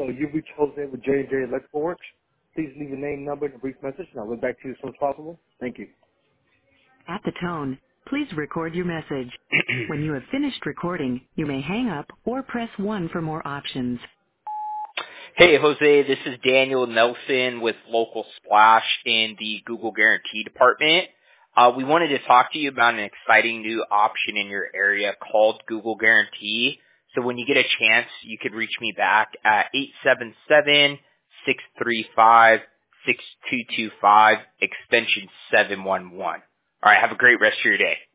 Hello, you've reached Jose with J&J Electrical Works. Please leave your name, number, and a brief message, and I'll get back to you as soon as possible. Thank you. At the tone, please record your message. When you have finished recording, you may hang up or press 1 for more options. Hey, Jose, this is Daniel Nelson with Local Splash in the Google Guarantee Department. We wanted to talk to you about an exciting new option in your area called Google Guarantee. So when you get a chance, you could reach me back at 877-635-6225, extension 711. All right, have a great rest of your day.